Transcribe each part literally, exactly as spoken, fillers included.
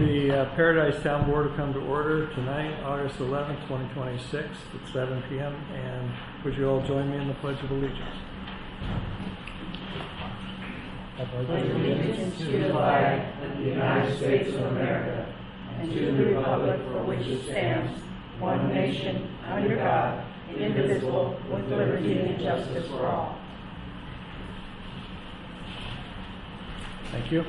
the uh, Paradise Town Board to come to order tonight, August eleventh, twenty twenty-six at seven p m And would you all join me in the Pledge of Allegiance? I pledge allegiance to the flag of the United States of America and to the republic for which it stands, one nation, under God, indivisible, with liberty and justice for all. Thank you.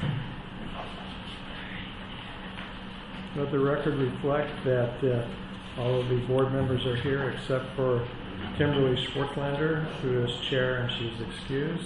Let the record reflect that uh, all of the board members are here except for Kimberly Schwartlander, who is chair and she's excused.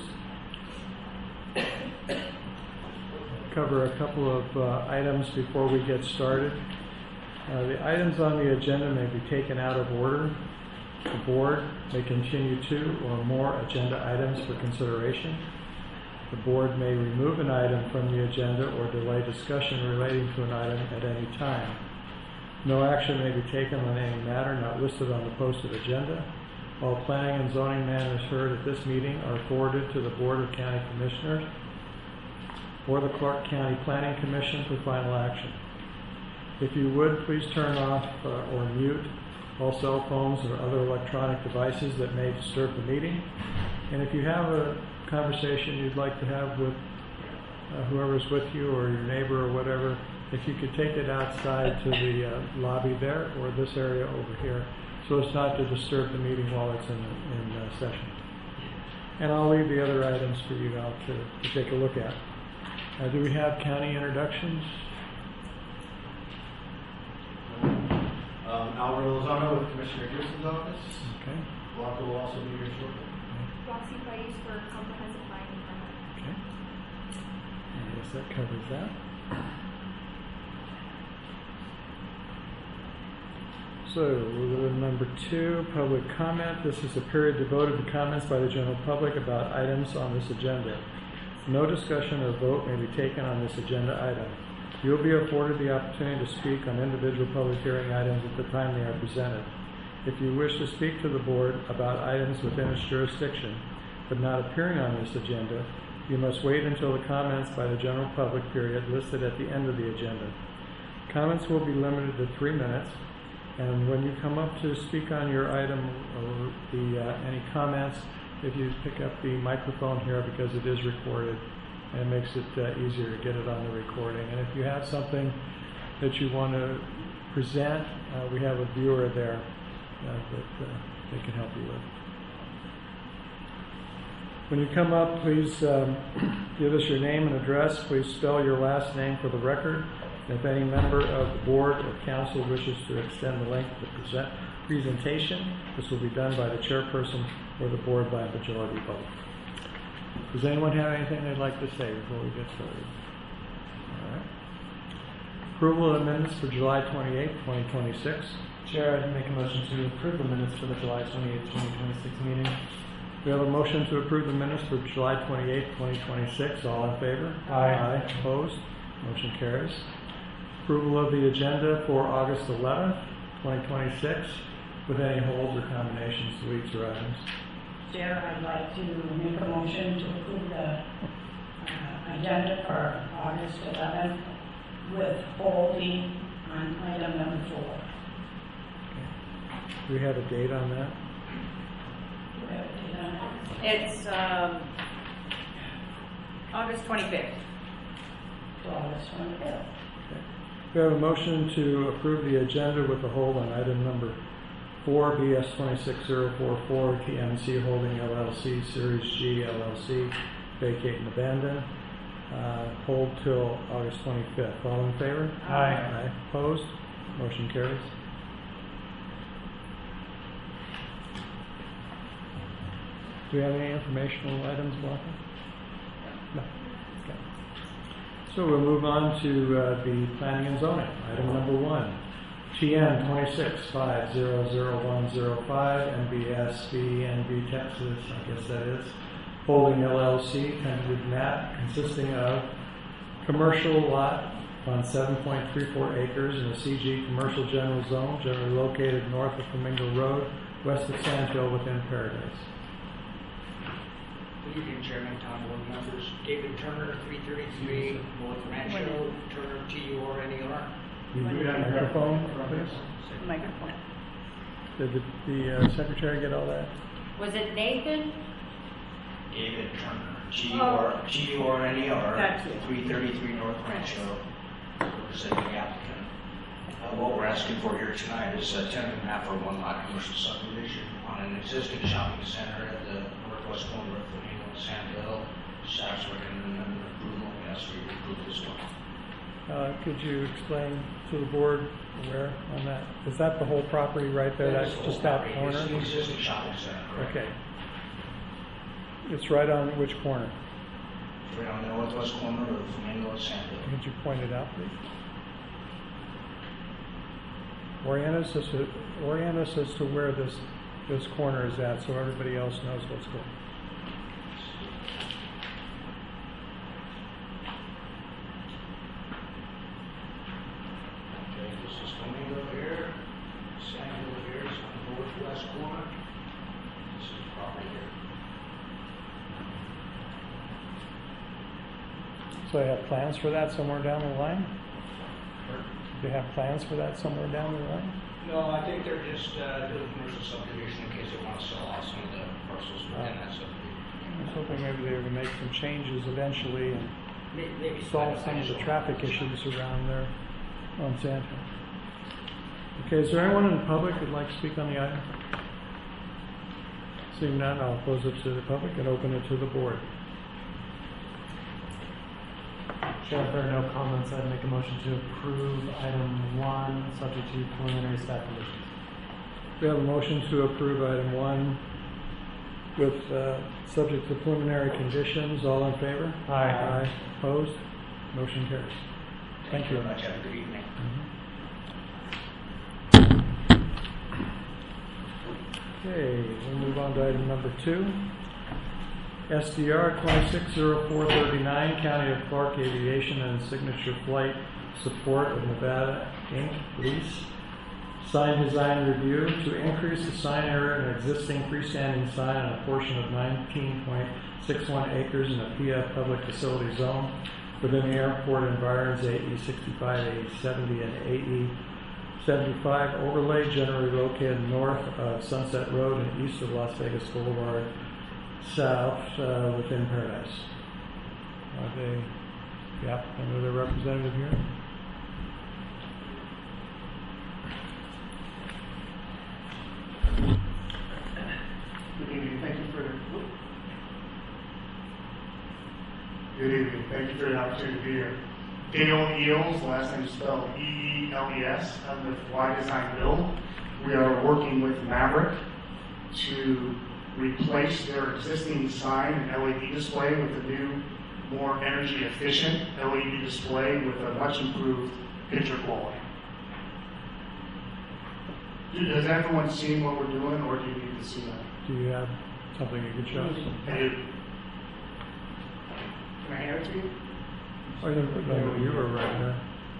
Cover a couple of uh, items before we get started. Uh, the items on the agenda may be taken out of order. The board may continue two or more agenda items for consideration. The board may remove an item from the agenda or delay discussion relating to an item at any time. No action may be taken on any matter not listed on the posted agenda. All planning and zoning matters heard at this meeting are forwarded to the Board of County Commissioners or the Clark County Planning Commission for final action. If you would, please turn off uh, or mute all cell phones or other electronic devices that may disturb the meeting. And if you have a conversation you'd like to have with uh, whoever's with you or your neighbor or whatever, if you could take it outside to the uh, lobby there or this area over here so as not to disturb the meeting while it's in, in uh, session. And I'll leave the other items for you now to, to take a look at. Uh, do we have county introductions? Um, Alvaro Lozano with Commissioner Gibson's office. Okay. Blanco will also be here shortly. Roxy Price for comprehensive planning permit. Okay. I guess that covers that. So, we'll go to number two, public comment. This is a period devoted to comments by the general public about items on this agenda. No discussion or vote may be taken on this agenda item. You will be afforded the opportunity to speak on individual public hearing items at the time they are presented. If you wish to speak to the board about items within its jurisdiction, but not appearing on this agenda, you must wait until the comments by the general public period listed at the end of the agenda. Comments will be limited to three minutes, and when you come up to speak on your item or the uh, any comments, if you pick up the microphone here because it is recorded, and it makes it uh, easier to get it on the recording. And if you have something that you want to present, uh, we have a viewer there uh, that uh, they can help you with. When you come up, please um, give us your name and address. Please spell your last name for the record. And if any member of the board or council wishes to extend the length of the present presentation, this will be done by the chairperson or the board by a majority vote. Does anyone have anything they'd like to say before we get started? All right. Approval of minutes for July twenty-eighth, twenty twenty-six. Chair, I'd make a motion to approve the minutes for the July twenty-eighth, twenty twenty-six meeting. We have a motion to approve the minutes for July twenty-eighth, twenty twenty-six. All in favor? Aye. Aye. Opposed? Motion carries. Approval of the agenda for August eleventh, twenty twenty-six, with any holds or combinations to weeks or items. Chair, I'd like to make a motion to approve the uh, agenda for August eleventh with holding on item number four. Do we have a date on that? Do we have a date on it? It's um, August twenty-fifth. To August twenty-fifth. We have a motion to approve the agenda with a hold on item number four, B S twenty-six zero four four, T M C Holding L L C, Series G L L C, vacate and abandon. Uh, hold till August twenty-fifth. All in favor? Aye. Aye. Opposed? Motion carries. Do we have any informational items, Walker? No. Okay. So we'll move on to uh, the planning and zoning. Item number one, T N twenty-six five zero zero one zero five, N B S B N B Texas, I guess that is, Holding L L C, tentative map consisting of commercial lot on seven point three four acres in the C G Commercial General Zone, generally located north of Flamingo Road, west of Sand Hill, within Paradise. Evening, Chairman, Tom, board members. David Turner, three thirty-three North Rancho, Turner, T U R N E R. Microphone, please. Microphone. Did the, the uh, secretary get all that? Was it Nathan? David Turner, T U R, T U R N E R, Gotcha. three thirty-three North Rancho, representing the applicant. Uh, what we're asking for here tonight is a ten and a half or one lot commercial subdivision on an existing shopping center at the northwest corner of Flamingo and Sandville. Staff's recommending approval. We ask for your approval as well. Uh, could you explain to the board where on that? Is that the whole property right there? That's That is the whole just that property. corner? It's an existing shopping center, correct? Okay. It's right on which corner? It's right on the northwest corner of Flamingo and Sandville. Could you point it out, please? Orient us as to, orient us as to where this, this corner is at so everybody else knows what's going on. Okay, this is Flamingo here, Sandville here, it's on the northwest corner. This is the property here. So they have plans for that somewhere down the line? Do they have plans for that somewhere down the line? No, I think they're just uh, doing commercial subdivision in case they want to sell off some of the parcels within that subdivision. I was hoping maybe they would make some changes eventually and May- Maybe solve some of the traffic issues around there on Sandhill. Okay, is there anyone in the public who'd like to speak on the item? Seeing none, I'll close it to the public and open it to the board. Chair, if there are no comments, I'd make a motion to approve item one, subject to preliminary staff conditions. We have a motion to approve item one with uh, subject to preliminary conditions. All in favor? Aye. Aye. Opposed? Motion carries. Thank you. very much. Have a good evening. Okay, we'll move on to item number two. S D R twenty-six oh four thirty-nine, County of Clark Aviation and Signature Flight Support of Nevada, Incorporated. Lease. Sign design review to increase the sign area of an existing freestanding sign on a portion of nineteen point six one acres in a P F public facility zone within the airport environs A E sixty-five, A E seventy, and A E seventy-five overlay, generally located north of Sunset Road and east of Las Vegas Boulevard, south uh, within Paradise. Are they, the applicant or their representative here? Good evening. Thank you for Good evening. Thank you for the opportunity to be here. Dale Eels, last name is spelled E E L E S, I'm with Y Design Build. We are working with Maverick to replace their existing sign and L E D display with a new, more energy efficient L E D display with a much improved picture quality. Has everyone seen what we're doing, or do you need to see that? Do you have something you can show us? I do. Can I hand it to you? Oh, no, no, you were right there.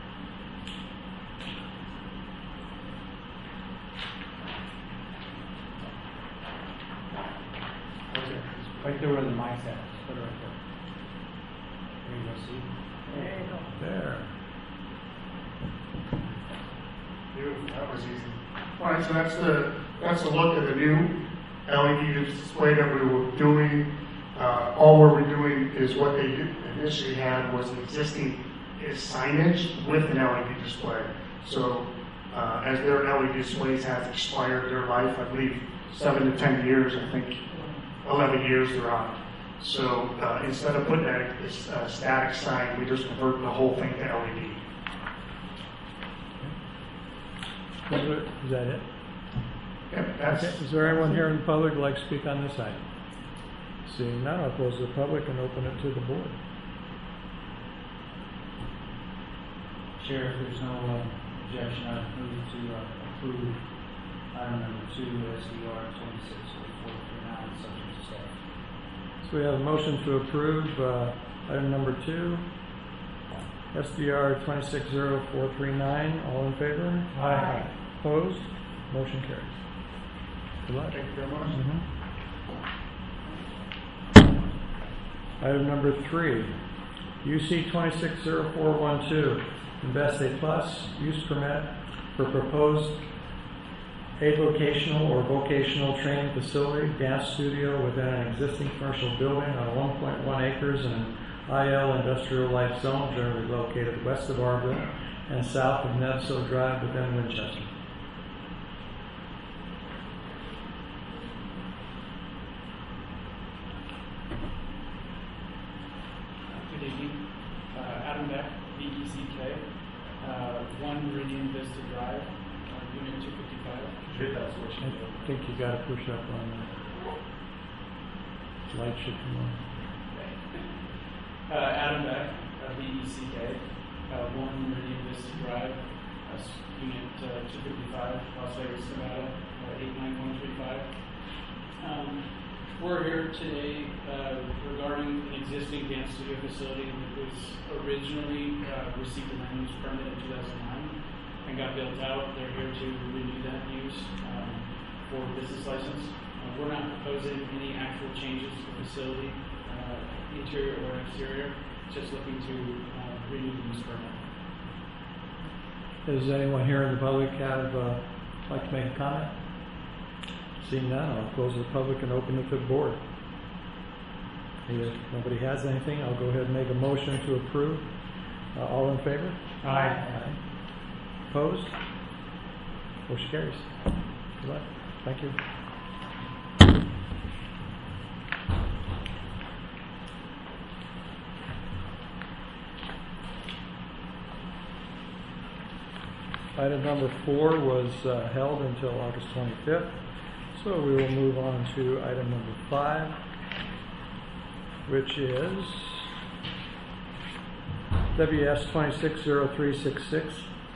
Okay. Right there where the mic's at. Just put it right there. There you go, see? There you go. There. Beautiful. That was easy. All right, so that's the that's the look of the new L E D display that we were doing. Uh, all we were doing is what they did initially had was an existing is signage with an L E D display. So uh, as their L E D displays have expired their life, I believe seven to ten years, I think eleven years they're on. So uh, instead of putting a, a static sign, we just convert the whole thing to L E D. Is it- is that it? Yep, that's, Okay. Is there anyone here in the public who'd like to speak on this item? Seeing none, I'll close the public and open it to the board. Chair, if there's no uh, objection, I move to uh, approve item number two, S D R twenty-six oh four thirty-nine, subject to staff. So we have a motion to approve uh, item number two, S D R twenty-six oh four thirty-nine. All in favor? Aye. Opposed? Motion carries. Good luck. thank you very much. Mhm. Item number three, U C twenty-six zero four one two, Invest A Plus use permit for proposed avocational or vocational training facility, dance studio within an existing commercial building on one point one acres in an I L industrial life zone generally located west of Arville and south of Nevso Drive within Winchester. Good evening. Uh, Adam Beck, B E C K, uh, one Meridian Vista Drive, uh, Unit two fifty-five. I think you got to push up on that. Light should come on. Uh, Adam Beck, uh, B E C K, uh, one Meridian Vista Drive, uh, s- Unit uh, two fifty-five, Las Vegas, Nevada, uh, eight nine one three five. Um, we're here today uh, regarding an existing dance studio facility that was originally uh, received a land use permit in two thousand nine and got built out. They're here to renew that use um, for business license. Uh, we're not proposing any actual changes to the facility, uh, interior or exterior, just looking to uh, renew the use permit. Does anyone here in the public have, uh, like to make a comment? Seeing none, I'll close the public and open it to the board. If nobody has anything, I'll go ahead and make a motion to approve. Uh, all in favor? Aye. Aye. Opposed? Motion carries. Good luck. Thank you. Item number four was uh, held until August twenty-fifth, so we will move on to item number five, which is W S twenty-six zero three six six.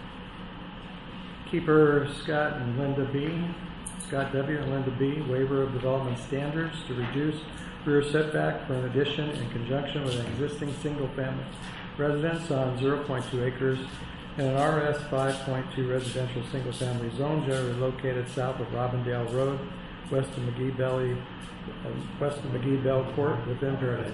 Keeper Scott and Linda B. Scott W. and Linda B. Waiver of development standards to reduce rear setback for an addition in conjunction with an existing single-family residence on zero point two acres in an R S five point two residential single-family zone generally located south of Robindale Road, west of McGee Belly, uh, west of McGee Bell Court within Paradise.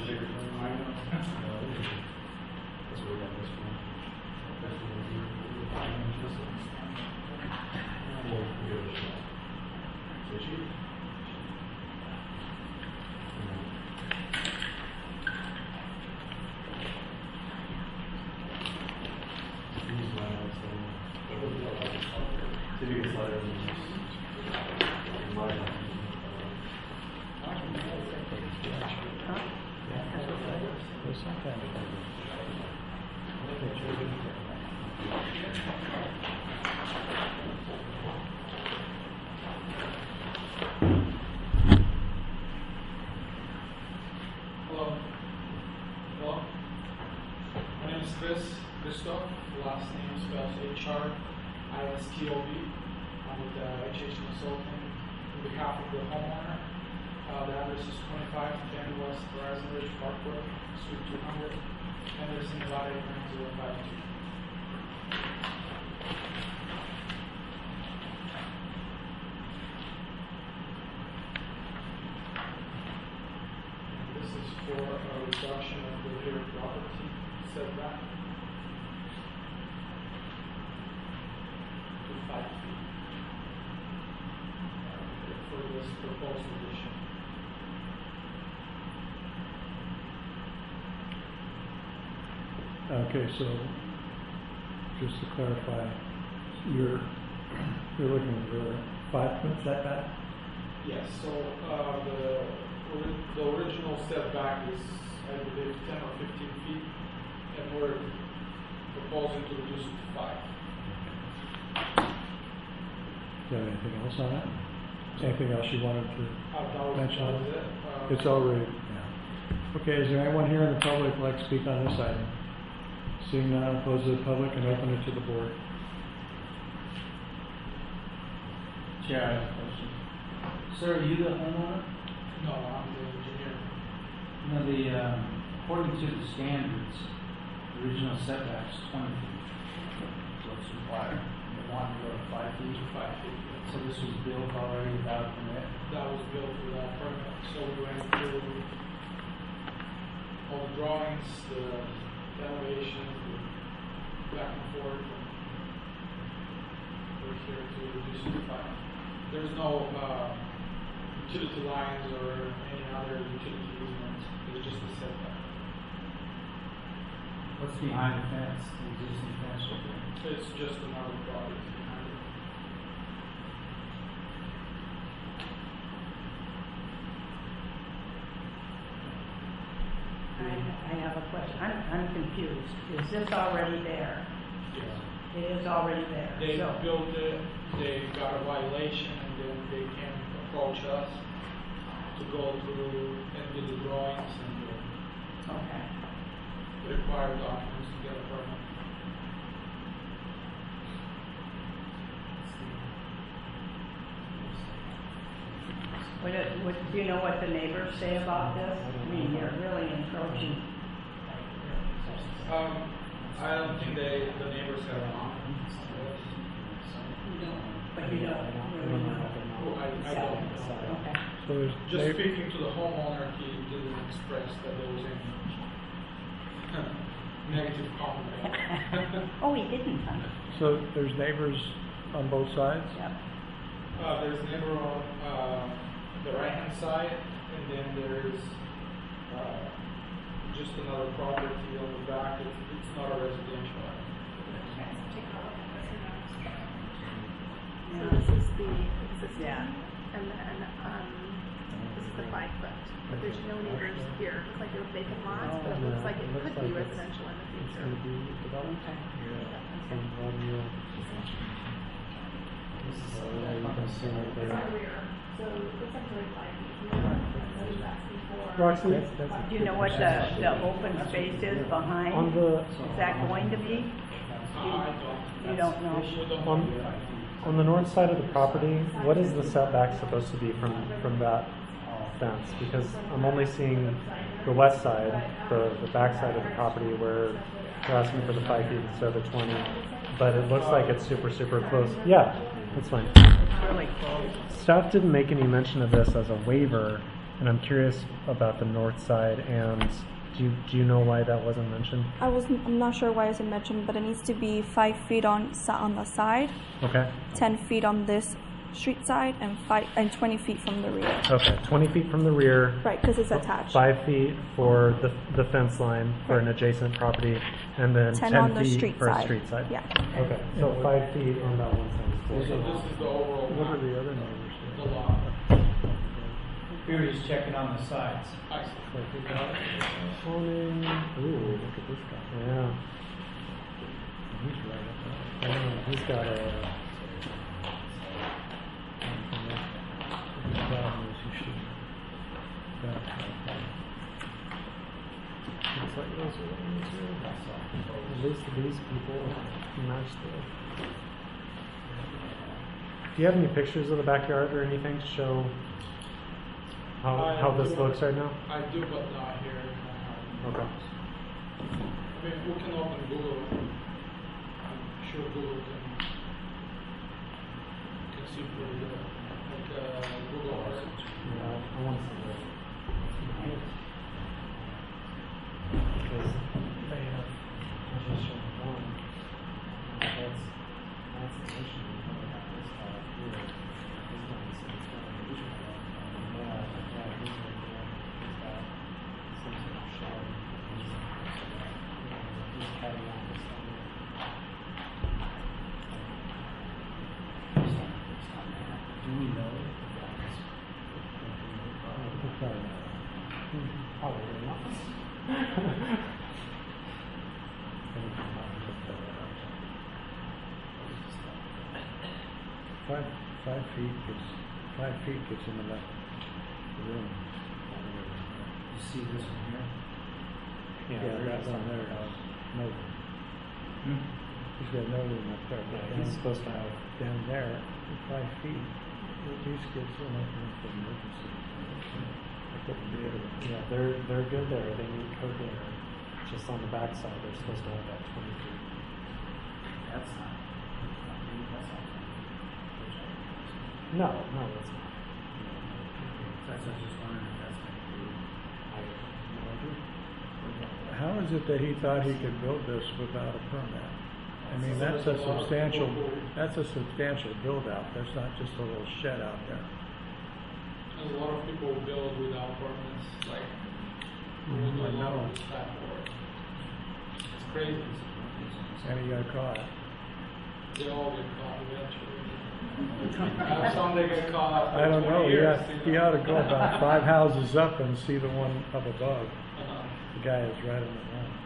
Hello. Hello. My name is Chris Bristow. The last name is spelled H R I S T O V. I'm with uh, H H Consulting on behalf of the homeowner. Uh, the address is twenty-five ten West Horizon Ridge Parkway, Suite two hundred, Henderson, Nevada eight nine zero five two. This is for a reduction of the rear property setback to five feet uh, for this proposed addition. Okay, so just to clarify, you're you're looking for a five foot setback? Yes, so uh, the, ori- the original setback is, I believe, ten or fifteen feet, and we're proposing to reduce it to five. Do you have anything else on that? Anything else you wanted to Uh, that was, mention? that was it. Uh, It's already, yeah. Okay, is there anyone here in the public who'd like to speak on this item? Seeing none, I'll close to the public and open it to the board. Chair, I have a question. Sir, are you the homeowner? No, I'm the engineer. You know, the, um, according to the standards, the original setback is twenty feet. So it's required. They want to go to five feet. Five feet. So this was built already without a permit? That was built without permit, so we went through all the drawings, the elevation, the back and forth. And we're here to reduce the fire. There's no uh, utility lines or any other utility easements. It's just a setback. What's behind the fence, the existing fence over there? It's just another property behind it. I, I have a question. I'm, I'm confused. Is this already there? Yes. It is already there. They So, built it, they got a violation, and then they can approach us to go through and do the drawings and okay. the required documents to get a permit. What, it- what, do you know what the neighbors say about this? I mean, you're really encroaching. Um, I don't think they, the neighbors have an option. You don't, but you don't really know. Oh, I, I don't know. Okay. So there's Just neigh- speaking to the homeowner, he didn't express that there was any negative comment. Oh, he didn't, huh? so there's neighbors on both sides? Yep. Uh, there's neighbor on, uh, the right-hand side, and then there's, uh, just another property on the back. It's, it's not a residential. So this is the existing, Yeah. and then, um, this is the five foot. But there's no neighbors here. It looks like they're vacant lots, but it looks like it could be residential in the future. Okay. It's our rear, so it looks like very five feet. I was asking for. Roxy, Do you know what the, the open space is behind? on the Is that going to be? I don't. You don't know? We don't on, know. on the north side of the property, what is the setback supposed to be from from that fence? Because I'm only seeing the west side, the the back side of the property where they're asking for the five feet instead of the twenty, but it looks like it's super super close. Yeah, that's fine. It's really close. Staff didn't make any mention of this as a waiver, and I'm curious about the north side. And do you, do you know why that wasn't mentioned? I was I'm not sure why it's mentioned, but it needs to be five feet on si- on the side, Okay. ten feet on this street side, and five and twenty feet from the rear. Okay. twenty feet from the rear. Right, because it's attached. Five feet for the the fence line for an adjacent property, and then ten ten on the feet street for a side. street side. Yeah. Okay. So five feet on that one side. So this is the overall. What are map, the other neighbors The doing? lot. We were just checking on the sides. I see. Morning. Ooh, look at this guy. Yeah. He's right up there. Yeah, he's got a. The problem is he should back up. Looks like those are the ones here. At least these people match the. Do you have any pictures of the backyard or anything to show how I how this do. looks right now? I do, but not here. Okay. I mean, we can open Google. I'm sure Google can, can see pretty good. Like uh, Google Earth. Yeah, I want to see that. Because they have, I was just showing one. That's, that's the issue. They have this guy here. This guy is sitting there. Yeah, yeah, he's right there. He's got some sort of shed. He's, he's cutting out this one here. Do we know if that's Probably not. Five, five feet gets, five feet gets him enough room. You see this one here? Yeah, that one there has no, Hmm? he's got no room up there. But Yeah, he's down- supposed to have. Down there, five feet, at least gives enough room for emergency. I couldn't be able to- Yeah, they're they're good there. They need code there. Just on the backside, they're supposed to have that twenty feet. That's not, that's not. No, no, that's not. That's, I was just wondering if that's maybe, I have no idea. what is it that he thought he could build this without a permit? I mean, that's a substantial, that's a substantial build out. That's not just a little shed out there. There's a lot of people who build without permits, like, Mm, I doing a lot know. of this type of work. It's crazy. And he got caught. They all get caught eventually. Uh, some they get caught after I don't know, twenty he years. ought, you he know. ought to go about five houses up and see the one up above. Uh-huh. The guy is right in the wrong.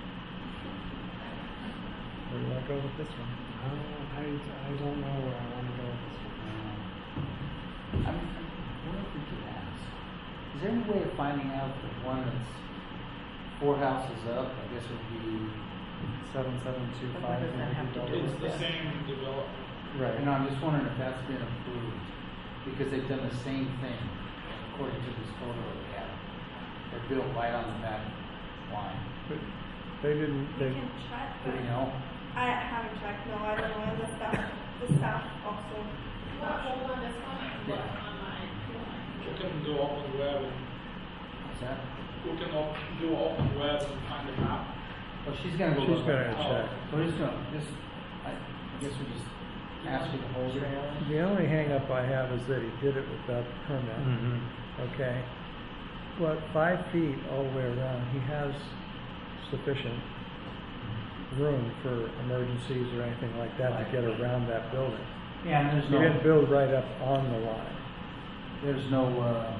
Where do you want to go with this one? Uh, I, I don't know where I want to go with this one. I mean, what if we could ask? Is there any way of finding out the one that's four houses up, I guess would be, Seven seven two five. What does that have to do It's with the this? same development. Right. you know, I'm just wondering if that's been approved, because they've done the same thing, according to this photo that we have. They're built right on the back line. But they didn't, We they, can check. Do you know? I haven't checked. No, I don't know. And the staff, the staff also. Yeah. You can do open web and What's that? you can op- do open web and find the map. Well, she's gonna go. she's look gonna at it. check. We're just gonna, just, I I guess we just ask you to hold it. The only hangup I have is that he did it without the permit. Mm-hmm. Okay, but five feet all the way around, he has sufficient room for emergencies or anything like that to get around that building. Yeah, and there's He didn't no, build right up on the line. there's no, uh,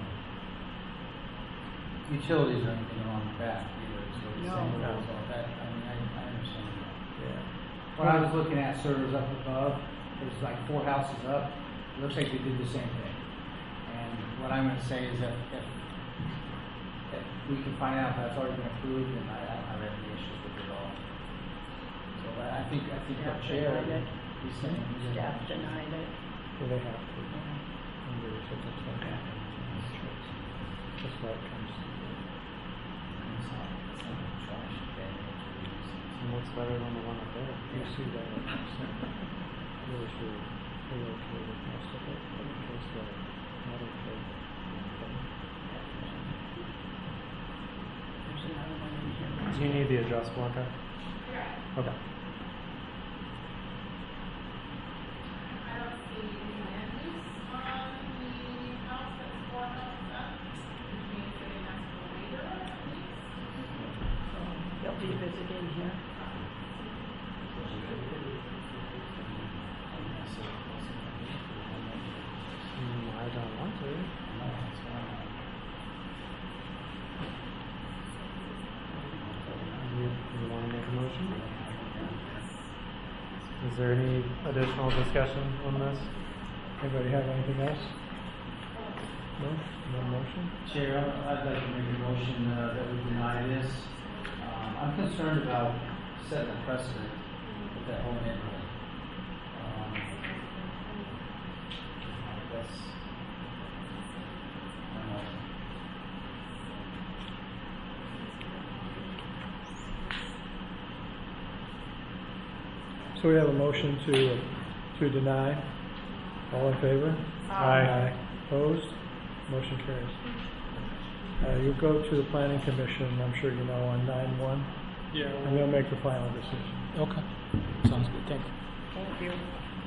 utilities or anything along the back either, so it's No. same rules, all that, I mean, I, I understand that. Yeah. When I was looking at servers up above, there's like four houses up, it looks like they did the same thing. And what I'm gonna say is that if, if we can find out if that's already been approved, then I, I don't have any issues with it at all. So I I think, I think our Staff chair, denied it. he's saying. he's gonna- Staff denied it. Well, they have to. Under the circumstances. That's why it comes to. It's not, it's not trash, okay, it's really- And what's better than the one up there? You see that what I'm saying? Really sure they're okay with most of it, but in case they're not okay. There's another one in here. Do you need the address block up? Okay. I don't see any land use on the house that's four houses up, which means that it has to go later at least. They'll be visiting here. Mm, I don't want to. No, it's fine. You, you want to make a motion? Is there any additional discussion on this? Anybody have anything else? No? No motion? Chair, I'd like to make a motion uh, that we deny this. Um, I'm concerned about setting a precedent with that whole neighborhood. Um, That's, I don't know. So we have a motion to, to deny. All in favor? Aye. Opposed? Motion carries. Uh, you'll go to the planning commission, I'm sure you know, on nine one, Yeah. and they'll make the final decision. Okay. Sounds good. Thank you. Thank you.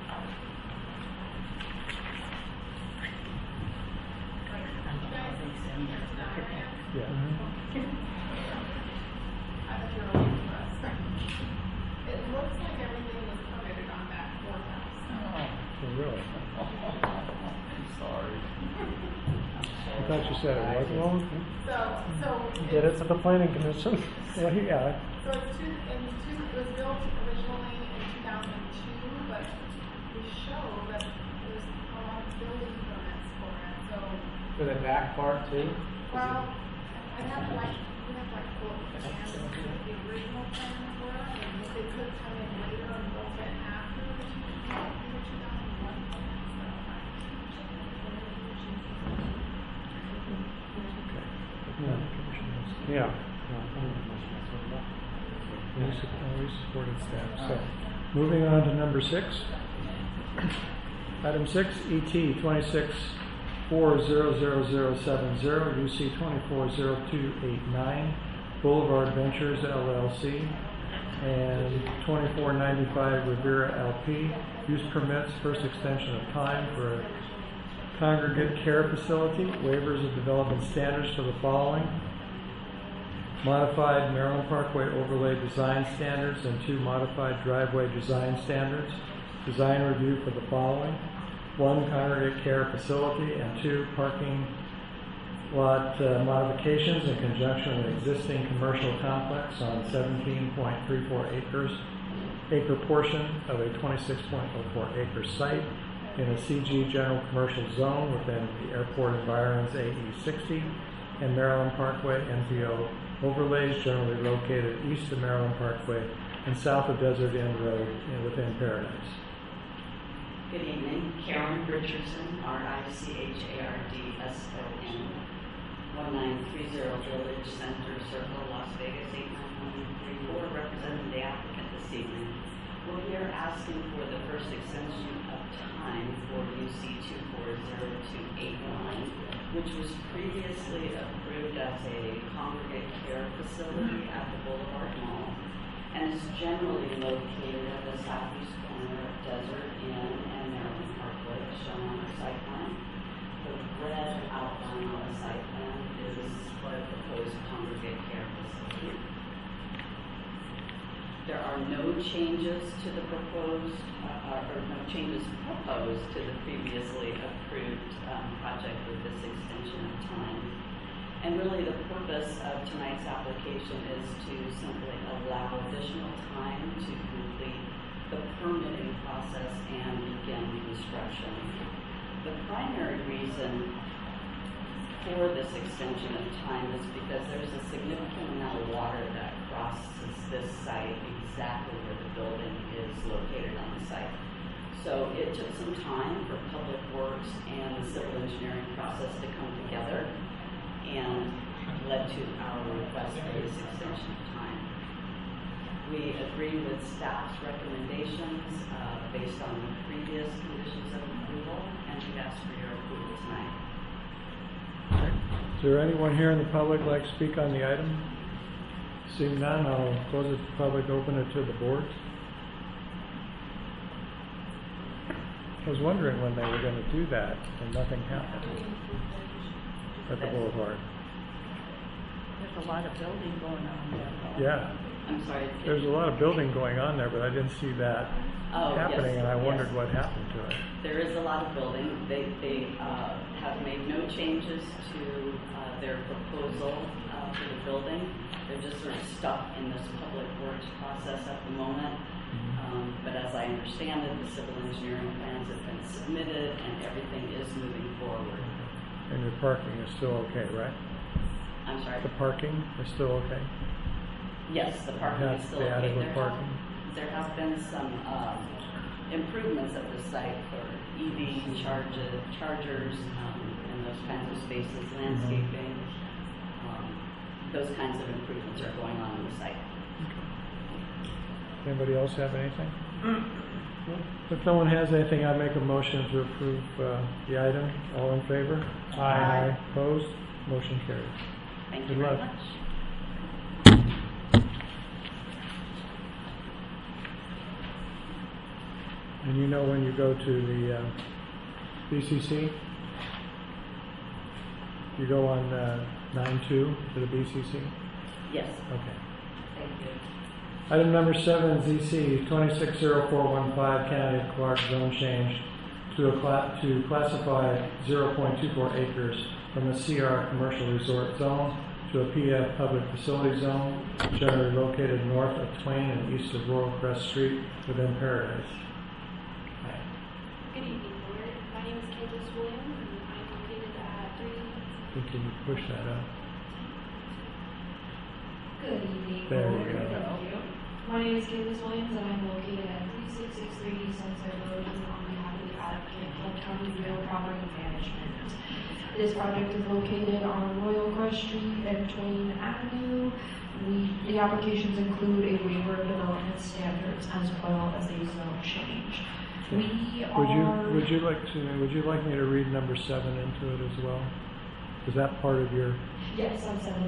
Yeah. I think you're all impressed. It looks like everything was permitted on that courthouse. Oh, really? I'm sorry. I thought you said it was wrong. So, so. Get it to the planning commission. Well, yeah, So it's two, in two, it was built originally in two thousand two, but we show that there's a lot of building permits for it, so, For the back part too? well, I have like, we have like full plans of what the original plans were, and if they could come in later and build it after the two, the two thousand one plan, so. okay. The planning commission has- Yeah. Yeah, planning commission, that's what it's about. We su- we supported staff. So, moving on to number six. Item six, E T twenty-six four zero zero zero seven zero, U C twenty-four zero two eight nine, Boulevard Ventures L L C, and twenty-four ninety-five Rivera L P. Use permits, first extension of time for a congregate care facility, waivers of development standards for the following: modified Maryland Parkway overlay design standards and two modified driveway design standards. Design review for the following: one congregate care facility and two parking lot uh, modifications in conjunction with existing commercial complex on seventeen point three four acres, acre portion of a twenty-six point oh four acre site in a C G general commercial zone within the airport environs A E sixty and Maryland Parkway N P O overlays generally located east of Maryland Parkway and south of Desert Inn Road and within Paradise. Good evening, Karen Richardson, R I C H A R D S O N, one nine three zero Village Center Circle, Las Vegas, eight nine one three four, representing the applicant this evening. We're here asking for the first extension of time for U C two four zero two eight nine, which was previously approved as a congregate care facility at the Boulevard Mall and is generally located at the southeast corner of Desert Inn and Maryland Parkway, shown on the site plan. The red outline on the site plan is what a proposed congregate care facility. There are no changes to the proposed, uh, or no changes proposed to the previously approved um, project with this extension of time. And really the purpose of tonight's application is to simply allow additional time to complete the permitting process and begin construction. The primary reason for this extension of time is because there's a significant amount of water that crosses this site exactly where the building is located on the site. So it took some time for Public Works and the civil engineering process to come together and led to our request for this extension of time. We agree with staff's recommendations uh, based on the previous conditions of approval, and we ask for your approval tonight. Is there anyone here in the public like to speak on the item? Seeing none, I'll close it to the public, open it to the board. I was wondering when they were going to do that, and nothing happened at the boulevard. There's a lot of building going on there. Yeah. I'm sorry. There's a lot of building going on there, but I didn't see that Oh, happening, yes, and I wondered yes. what happened to it. There is a lot of building. They, they uh, have made no changes to uh, their proposal uh, for the building. They're just sort of stuck in this public works process at the moment. Um, but as I understand it, the civil engineering plans have been submitted and everything is moving forward. And your parking is still okay, right? I'm sorry? The parking is still okay? Yes, the parking Has is still the okay. adequate There parking? have, there have been some um, improvements at the site for E V charges, chargers um, and those kinds of spaces, landscaping. Um, those kinds of improvements are going on in the site. Anybody else have anything? If no one has anything, I make a motion to approve uh, the item. All in favor? Aye. Opposed? Motion carries. Thank Good you very luck. much. And you know when you go to the uh, B C C, you go on uh, nine two to the B C C? Yes. Okay. Thank you. Item number seven, Z C twenty-six oh four one five, County of Clark zone change to a cla- to classify zero point two four acres from a C R commercial resort zone to a P F public facility zone, generally located north of Twain and east of Royal Crest Street within Paradise. Good evening, Board. My name is Candace Williams, and I'm located at three. Can you push that up? Good evening, There Board. you go. Thank you. My name is Candace Williams, and I'm located at three six six three Sunset Road, and on behalf of the applicant, Clark County Real Property Management. This project is located on Royal Crest Street and Twain Avenue. We, the applications include a waiver of development standards as well as a zone change. We are. Would you would you like to would you like me to read number seven into it as well? Is that part of your? Yes, on seven and eight.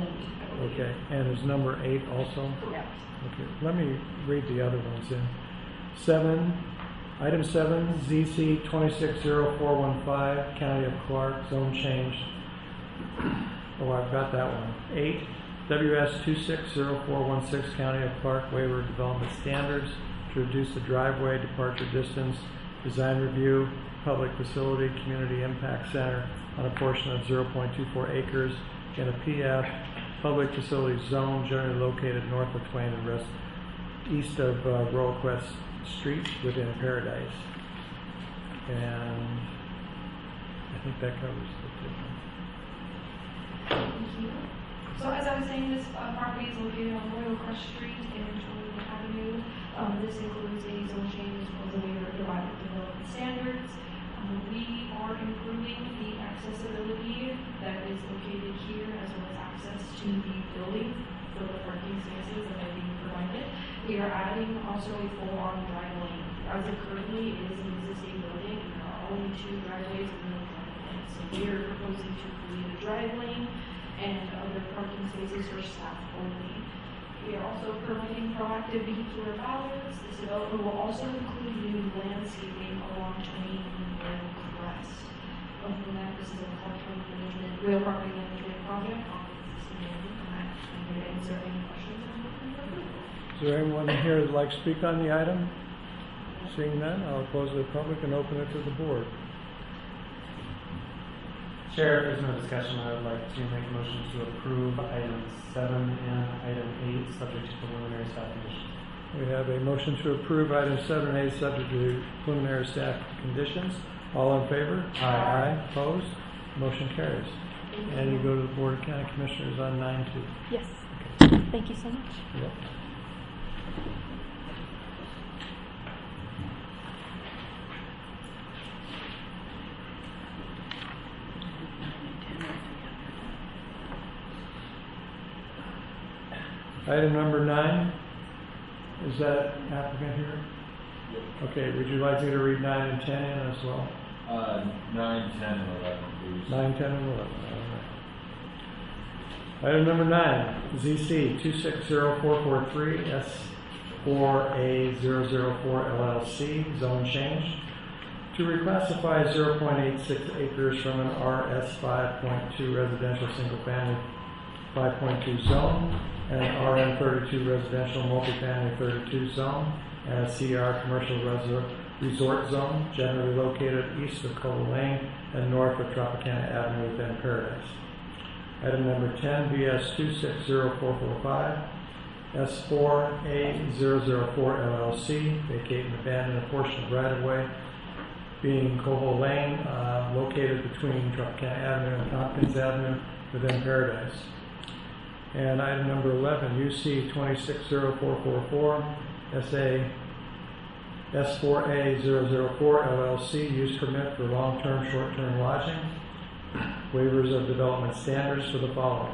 believe. Okay, and is number eight also? Correct. Okay, let me read the other ones in. Seven, item seven, Z C twenty-six zero four one five, County of Clark, zone change. Oh, I've got that one. Eight, W S two six zero four one six, County of Clark, waiver of development standards to reduce the driveway departure distance, design review, public facility, community impact center on a portion of zero point two four acres in a P F, public facility zone generally located north of Twain and west, east of uh, Royal Quest Street within Paradise. And I think that covers the two. Thank you. So as I was saying, this uh, property is located on Royal Crest Street and Twain Avenue. Um, this includes a zone change as well as a waiver of divided development standards. Um, we are improving the accessibility that is located here as well as access to the building for the parking spaces that are being provided. We are adding also a full-on drive lane. As it currently is an existing building, there are only two driveways and no drive lane. So we are proposing to create a drive lane and other parking spaces for staff only. We are also providing proactive vehicular balance. This development will also include new landscaping along Twain and Royal Crest. Other than that, this is a Clark County management, real property management project on existing building. I'm here to answer any questions. Is there anyone here that'd like to speak on the item? Seeing none, I'll close the public and open it to the board. Chair, if there's no discussion, I would like to make a motion to approve items seven and item eight, subject to preliminary staff conditions. We have a motion to approve item seven A subject to preliminary staff conditions. All in favor? Aye. Aye. Opposed? Motion carries. And you go to the Board of County Commissioners on nine two. Yes. Thank you so much. Yep. Item number nine, is that applicant here? Okay, would you like me to read nine and ten in as well? Uh, nine, ten, and eleven, please. Nine, ten, and eleven, all right. Item number nine, Z C two six zero four four three, S four A zero zero four L L C, zone change, to reclassify zero point eight six acres from an R S five point two residential single-family five point two zone and an R N thirty-two residential multifamily thirty-two zone and a C R commercial resort, resort zone generally located east of Cole Lane and north of Tropicana Avenue within Paradise. Item number ten, B S two six zero four four five, S four A zero zero four L L C, vacate and abandon a portion of right-of-way being Coho Lane, uh, located between Tropicana Avenue and Tompkins Avenue within Paradise. And item number eleven, U C twenty-six zero four four four, S A S four A zero zero four L L C, use permit for long-term, short-term lodging. Waivers of development standards for the following.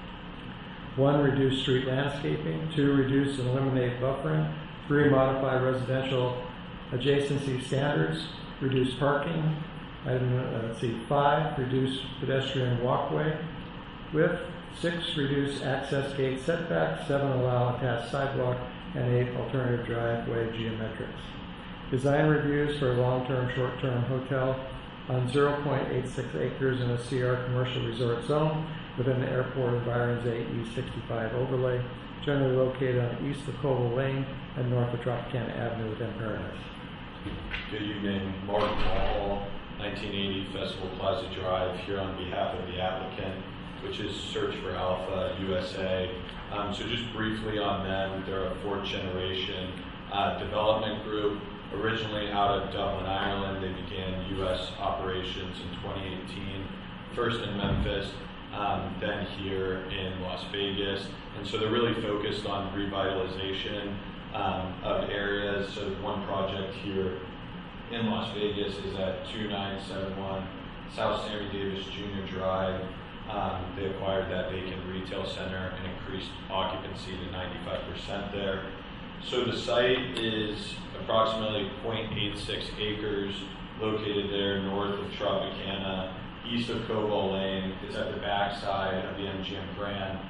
One, reduce street landscaping. Two, reduce and eliminate buffering. Three, modify residential adjacency standards. Reduce parking. Item, uh, let's see, five, reduce pedestrian walkway width. Six, reduce access gate setback. Seven, allow attached sidewalk. And eight, alternative driveway geometrics. Design reviews for a long-term, short-term hotel on zero point eight six acres in a C R commercial resort zone within the airport environs A E sixty-five overlay, generally located on east of Coval Lane and north of Tropicana Avenue within Paradise. Good evening, Mark Hall, nineteen eighty Festival Plaza Drive, here on behalf of the applicant, which is Search for Alpha U S A. Um, so just briefly on them, they're a fourth generation uh, development group. Originally out of Dublin, Ireland, they began U S operations in twenty eighteen, first in Memphis, um, then here in Las Vegas. And so they're really focused on revitalization um, of areas. So one project here in Las Vegas is at two nine seven one South Sammy Davis Junior Drive. Um, they acquired that vacant retail center and increased occupancy to ninety-five percent there. So the site is approximately zero point eight six acres, located there north of Tropicana, east of Coval Lane. It's at the backside of the M G M Grand.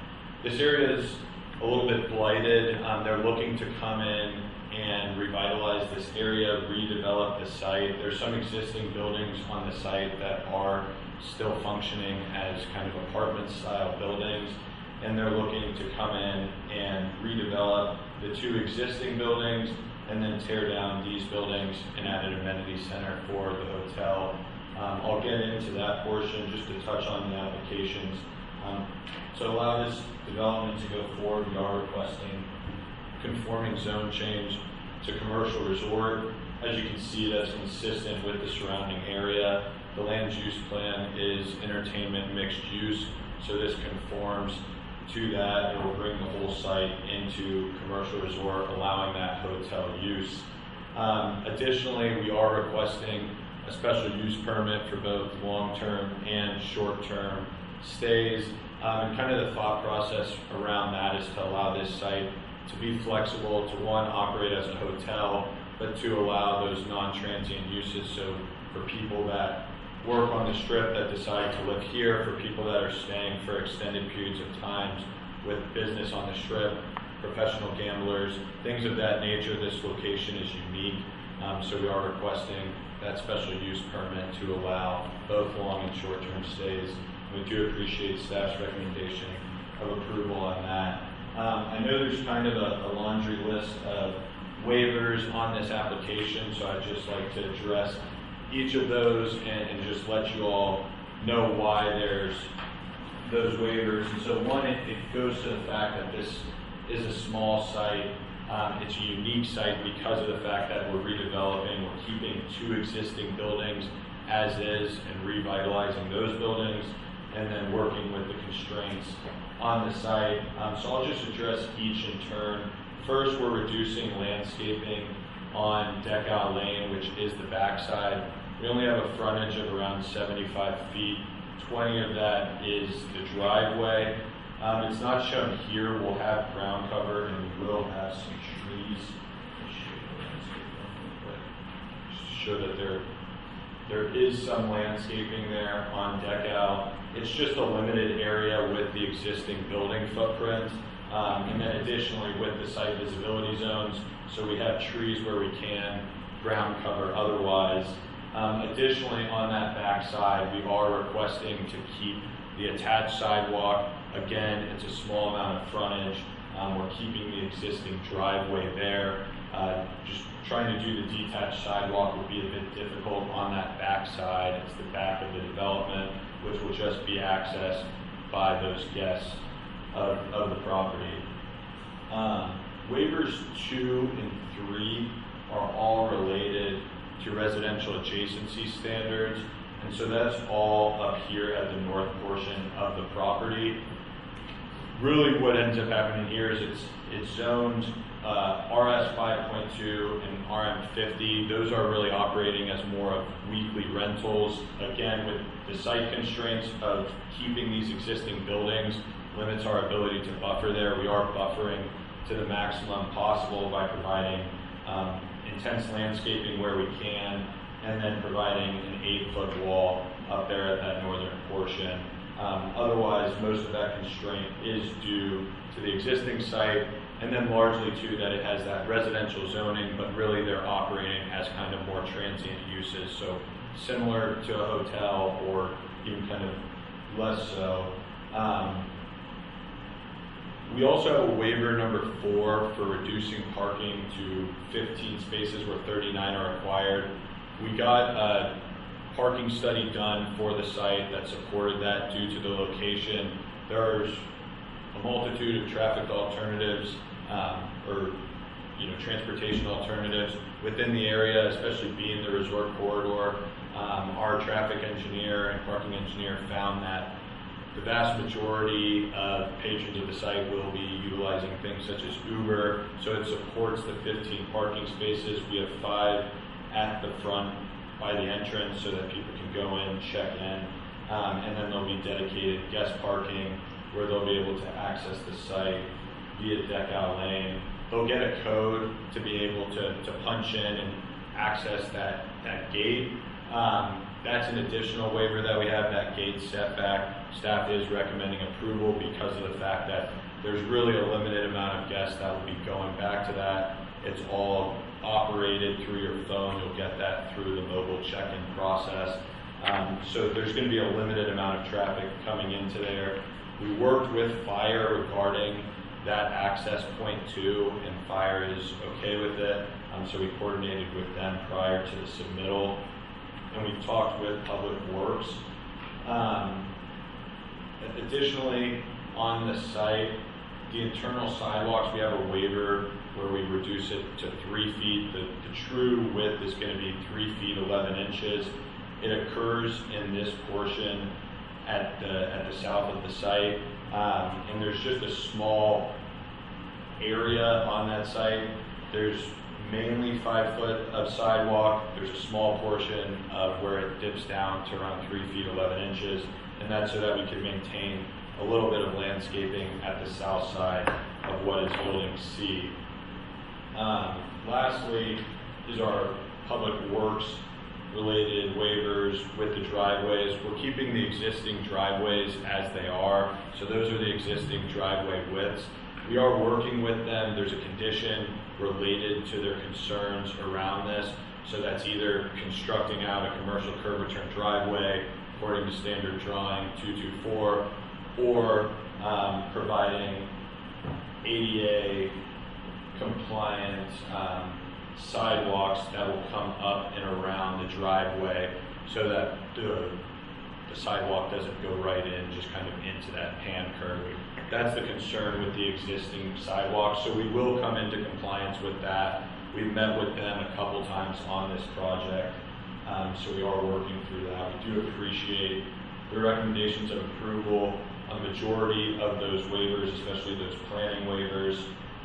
this area is a little bit blighted. Um, they're looking to come in and revitalize this area, redevelop the site. There's some existing buildings on the site that are still functioning as kind of apartment style buildings, and they're looking to come in and redevelop the two existing buildings and then tear down these buildings and add an amenity center for the hotel. Um, I'll get into that portion just to touch on the applications. Um, to allow this development to go forward, we are requesting conforming zone change to commercial resort. As you can see, that's consistent with the surrounding area. The land use plan is entertainment mixed use, so this conforms to that. It will bring the whole site into commercial resort, allowing that hotel use. Um, additionally, we are requesting a special use permit for both long-term and short-term stays. Um, and kind of the thought process around that is to allow this site to be flexible, to one, operate as a hotel, but to allow those non-transient uses. So for people that work on the strip that decide to live here, for people that are staying for extended periods of times with business on the strip, professional gamblers, things of that nature, this location is unique. Um, so we are requesting that special use permit to allow both long and short-term stays. We do appreciate staff's recommendation of approval on that. Um, I know there's kind of a, a laundry list of waivers on this application, so I'd just like to address each of those and, and just let you all know why there's those waivers. And so one, it, it goes to the fact that this is a small site. Um, it's a unique site because of the fact that we're redeveloping, we're keeping two existing buildings as is and revitalizing those buildings, and then working with the constraints on the site. Um, so I'll just address each in turn. First, we're reducing landscaping on Deckau Lane, which is the backside. We only have a frontage of around seventy-five feet. twenty of that is the driveway. Um, it's not shown here. We'll have ground cover and we will have some trees. Show that there, there is some landscaping there on Deckau. It's just a limited area with the existing building footprint. Um, and then additionally with the site visibility zones, so we have trees where we can, ground cover otherwise. Um, additionally, on that back side, we are requesting to keep the attached sidewalk. Again, it's a small amount of frontage. Um, we're keeping the existing driveway there. Uh, just trying to do the detached sidewalk would be a bit difficult on that back side. It's the back of the development, which will just be accessed by those guests of, of the property. Um, waivers two and three are all related to residential adjacency standards, and so that's all up here at the north portion of the property. Really what ends up happening here is it's, it's zoned uh, R S five point two and R M fifty. Those are really operating as more of weekly rentals. Again, with the site constraints of keeping these existing buildings limits our ability to buffer there. We are buffering to the maximum possible by providing um, intense landscaping where we can, and then providing an eight-foot wall up there at that northern portion. Um, otherwise, most of that constraint is due to the existing site, and then largely to that it has that residential zoning, but really they're operating as kind of more transient uses, so similar to a hotel or even kind of less so. Um, We also have a waiver number four for reducing parking to fifteen spaces where thirty-nine are required. We got a parking study done for the site that supported that due to the location. There's a multitude of traffic alternatives um, or you know transportation alternatives within the area, especially being the resort corridor. Um, our traffic engineer and parking engineer found that the vast majority of patrons of the site will be utilizing things such as Uber, so it supports the fifteen parking spaces. We have five at the front by the entrance so that people can go in, check in, um, and then there'll be dedicated guest parking where they'll be able to access the site via Deckau Lane. They'll get a code to be able to, to punch in and access that, that gate. Um, That's an additional waiver that we have, that gate setback. Staff is recommending approval because of the fact that there's really a limited amount of guests that will be going back to that. It's all operated through your phone. You'll get that through the mobile check-in process. Um, so there's going to be a limited amount of traffic coming into there. We worked with fire regarding that access point too, and fire is okay with it. Um, so we coordinated with them prior to the submittal, and we talked with Public Works. Um, additionally, on the site, the internal sidewalks, we have a waiver where we reduce it to three feet. The, the true width is going to be three feet eleven inches. It occurs in this portion at the at the south of the site, um, and there's just a small area on that site. There's mainly five foot of sidewalk. There's a small portion of where it dips down to around three feet eleven inches, and that's so that we can maintain a little bit of landscaping at the south side of what is Building C. Um, lastly is our Public Works related waivers with the driveways. We're keeping the existing driveways as they are, so those are the existing driveway widths. We are working with them. There's a condition related to their concerns around this, so that's either constructing out a commercial curb return driveway according to standard drawing two two four, or um, providing A D A compliant um, sidewalks that will come up and around the driveway so that the, the sidewalk doesn't go right in, just kind of into that pan curve. That's the concern with the existing sidewalks, so we will come into compliance with that. We've met with them a couple times on this project, um, so we are working through that. We do appreciate the recommendations of approval. A majority of those waivers, especially those planning waivers.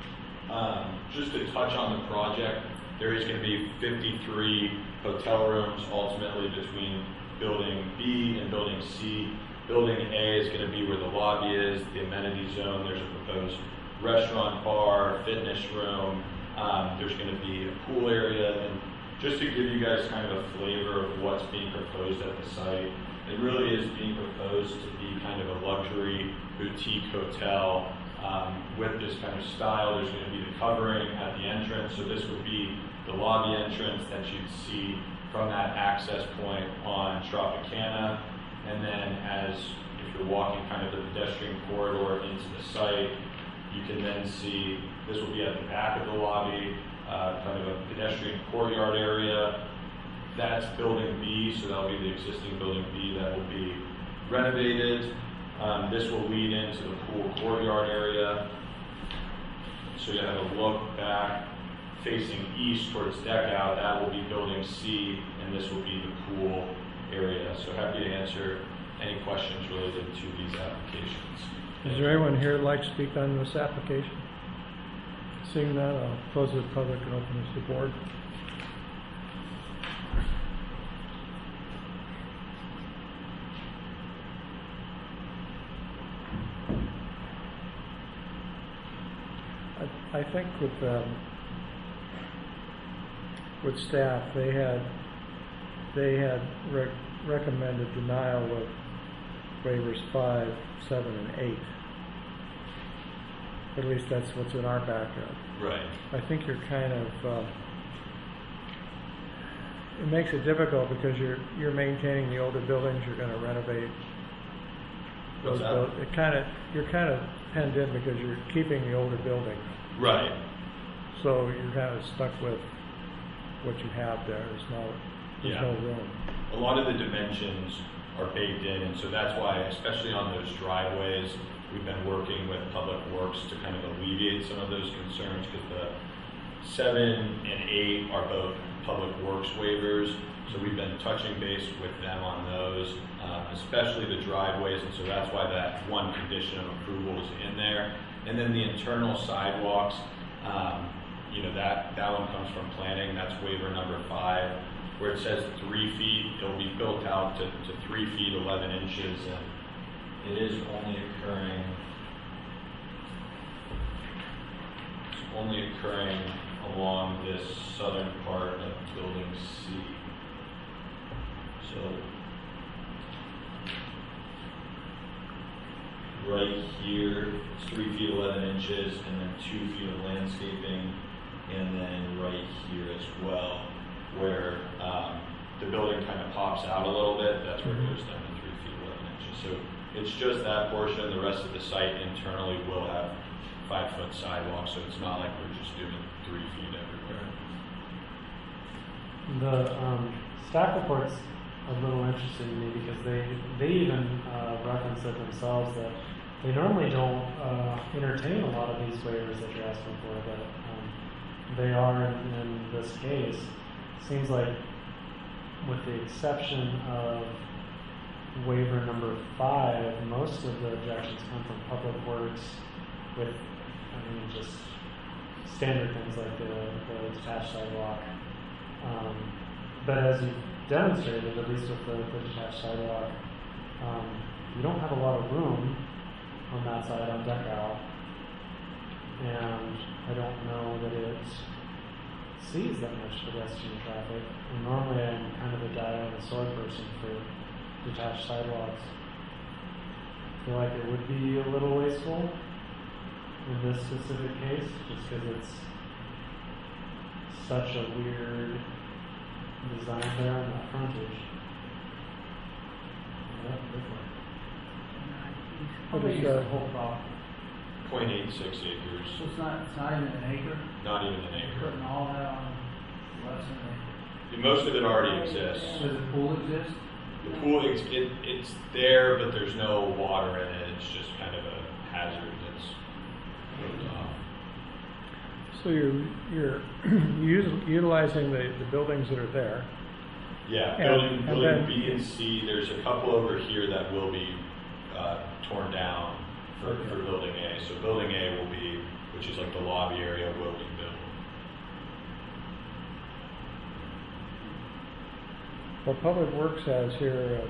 Um, just to touch on the project, there is going to be fifty-three hotel rooms ultimately between Building B and Building C. Building A is going to be where the lobby is, the amenity zone. There's a proposed restaurant, bar, fitness room. Um, there's going to be a pool area. And just to give you guys kind of a flavor of what's being proposed at the site, it really is being proposed to be kind of a luxury boutique hotel um, with this kind of style. There's going to be the covering at the entrance, so this would be the lobby entrance that you'd see from that access point on Tropicana. And then as if you're walking kind of the pedestrian corridor into the site, you can then see this will be at the back of the lobby, uh, kind of a pedestrian courtyard area. That's Building B, so that'll be the existing Building B that will be renovated. Um, this will lead into the pool courtyard area. So you have a look back facing east towards deck out. That will be Building C, and this will be the pool area. So happy to answer any questions related to these applications. Is there anyone here who'd like to speak on this application? Seeing that, I'll close the public and open this to the board. I, I think with um, with staff, they had they had rec recommended denial of waivers five, seven, and eight. At least that's what's in our backup. Right. I think you're kind of. Uh, it makes it difficult because you're you're maintaining the older buildings. You're going to renovate those. What's that? It kind of you're kind of penned in because you're keeping the older buildings. Right. So you're kind of stuck with what you have there. There's no there's Yeah. no room. A lot of the dimensions are baked in, and so that's why, especially on those driveways, we've been working with Public Works to kind of alleviate some of those concerns, because the seven and eight are both Public Works waivers, so we've been touching base with them on those, um, especially the driveways, and so that's why that one condition of approval is in there. And then the internal sidewalks, um, you know, that, that one comes from planning. That's waiver number five, where it says three feet, it'll be built out to, to three feet, eleven inches, and it is only occurring, it's only occurring along this southern part of Building C. So, right right here, it's three feet eleven inches, and then two feet of landscaping, and then right here as well, where um, the building kind of pops out a little bit. That's where it goes down to three feet eleven inches. So it's just that portion. The rest of the site internally will have five foot sidewalks, so it's not like we're just doing three feet everywhere. The um, staff report's a little interesting to me because they they even uh, reference it themselves that they normally don't uh, entertain a lot of these waivers that you're asking for, but um, they are in, in this case. Seems like, with the exception of waiver number five, most of the objections come from Public Works with, I mean, just standard things like the, the detached sidewalk. Um, but as you demonstrated, at least with the, the detached sidewalk, um, you don't have a lot of room on that side on deck out, and I don't know that it sees that much pedestrian traffic. And normally I'm kind of a die on the sword person for detached sidewalks. I feel like it would be a little wasteful in this specific case, just because it's such a weird design there on that frontage. Yeah, How big is the whole property? zero point eight six acres. So it's not, it's not even an acre? Not even an acre. Putting all that on less than an acre? Most of it already exists. Does the pool exist? The pool, it's, it, it's there, but there's no water in it. It's just kind of a hazard that's moved off. So you're, you're us- utilizing the, the buildings that are there. Yeah, And- building, and building then- B and C, there's a couple over here that will be uh, torn down for, Okay. for building A. So building A will be, which is like the lobby area, will be built. Well, Public Works has here,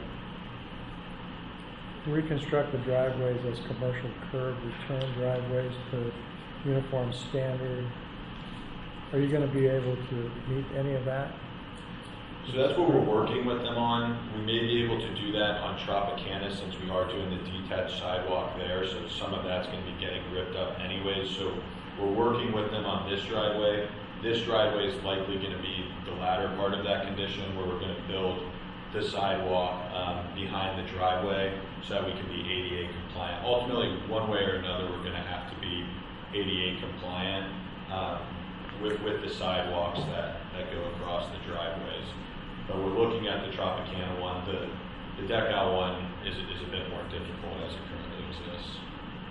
uh, reconstruct the driveways as commercial curb return driveways to uniform standard. Are you going to be able to meet any of that? So that's what we're working with them on. We may be able to do that on Tropicana since we are doing the detached sidewalk there. So some of that's going to be getting ripped up anyways. So we're working with them on this driveway. This driveway is likely going to be the latter part of that condition where we're going to build the sidewalk um, behind the driveway so that we can be A D A compliant. Ultimately, one way or another, we're going to have to be A D A compliant um, with, with the sidewalks that, that go across the driveways. But we're looking at the Tropicana one. The, the deck out one is, is a bit more difficult as it currently exists.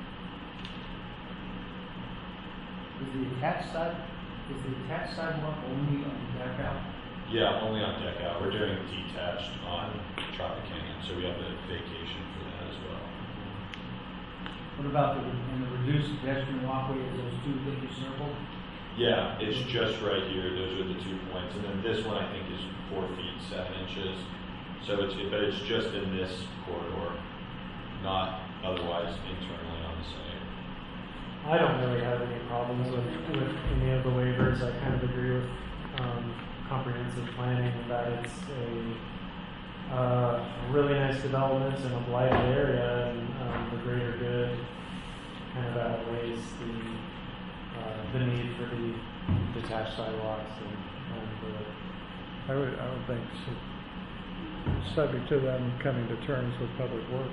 Is the attached side, is the attached sidewalk only on the deck out? Yeah, only on deck out. We're doing detached on Tropicana, so we have the vacation for that as well. What about the, and the reduced pedestrian walkway, is those two that you circled? Yeah, it's just right here. Those are the two points, and then this one I think is four feet seven inches. So it's but it's just in this corridor, not otherwise internally on the site. I don't really have any problems with, with any of the waivers. I kind of agree with um, comprehensive planning and that it's a, uh, a really nice development in a blighted area, and um, the greater good kind of outweighs the uh, the need for the detached sidewalks and, and the I would, I would think, so, subject to them coming to terms with Public Works,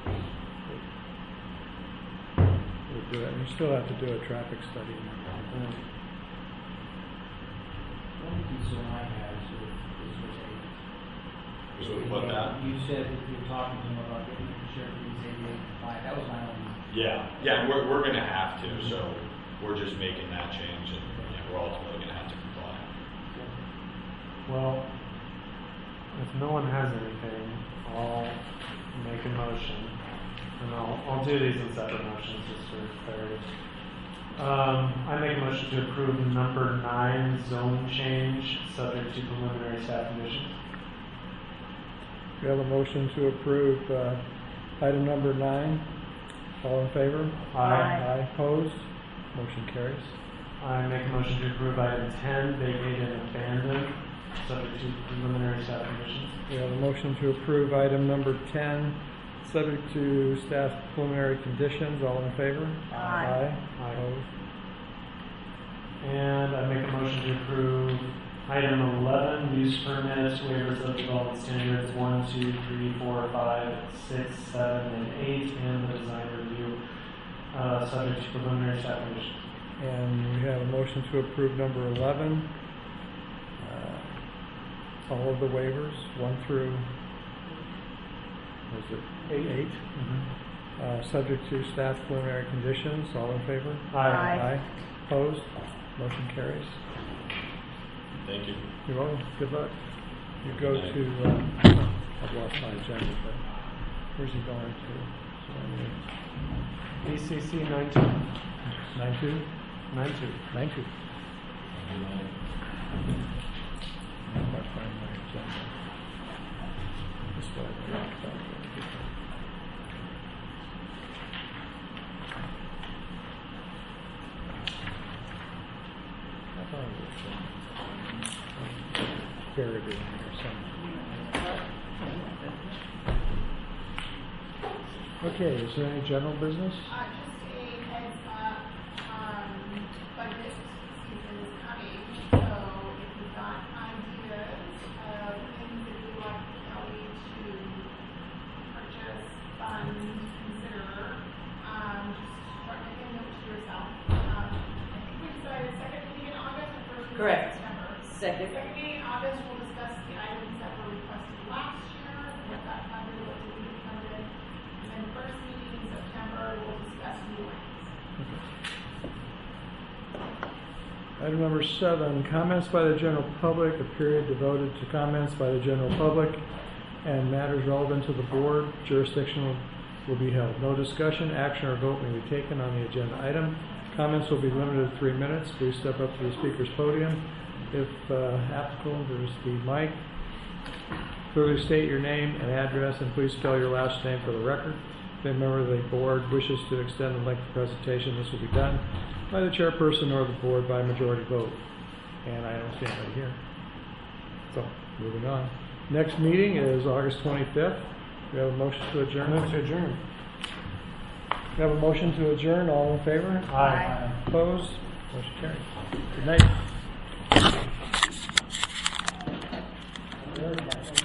would, would do that. And you still have to do a traffic study. The only concern I have is with, is with A. So what that? You said that you were talking to him about getting the sheriff to use A D A compliant. That was my only. Yeah, yeah, and we're we're gonna have to. So we're just making that change, and yeah, we're ultimately gonna have to comply. Well, if no one has anything, I'll make a motion, and I'll, I'll do these in separate motions just for clarity. Um, I make a motion to approve number nine zone change subject to preliminary staff conditions. We have a motion to approve uh, item number nine. All in favor? Aye. Aye. Opposed? Motion carries. I make a motion to approve item ten, vacate and abandon, subject to preliminary staff conditions. We have a motion to approve item number ten, subject to staff preliminary conditions. All in favor? Aye. Aye. Opposed? And I make a motion to approve item eleven, use permits, waivers of development standards one, two, three, four, five, six, seven, and eight, and the design review, uh, subject to preliminary staff conditions. And we have a motion to approve number eleven. Uh, all of the waivers, one through, was it eight? Eight. Mm-hmm. Uh, subject to staff preliminary conditions. All in favor? Aye. Aye. Opposed? Motion carries. Thank you. You're welcome. Good luck. You go Good night. to, uh, I've lost my agenda, but where's he going to? E C C nine two. Nine two? Nine two. Nine two. If I find my agenda. This way. I thought it was uh, buried in here somewhere. Okay, is there any general business? Uh, just a heads up, um, budget season is coming, so if you've got ideas of things that you'd like Kelly to purchase, fund, consider, um, just start making notes to yourself. Um, I think we decided second meeting in August or first meeting Correct. in September. Second. Second meeting in August, we'll discuss the items that were requested last year, what got funded, what didn't get funded. And then first meeting in September, we'll discuss new ones. Item number seven, comments by the general public, a period devoted to comments by the general public and matters relevant to the board, jurisdiction will be held. No discussion, action, or vote may be taken on the agenda item. Comments will be limited to three minutes. Please step up to the speaker's podium. If uh, applicable, there's the mic. Clearly state your name and address, and please spell your last name for the record. If a member of the board wishes to extend the length of presentation, this will be done by the chairperson or the board by majority vote. And I don't see anybody here. So, moving on. Next meeting is August twenty-fifth. We have a motion to adjourn. Move to adjourn. We have a motion to adjourn. All in favor? Aye. Opposed? Motion carried. Good night.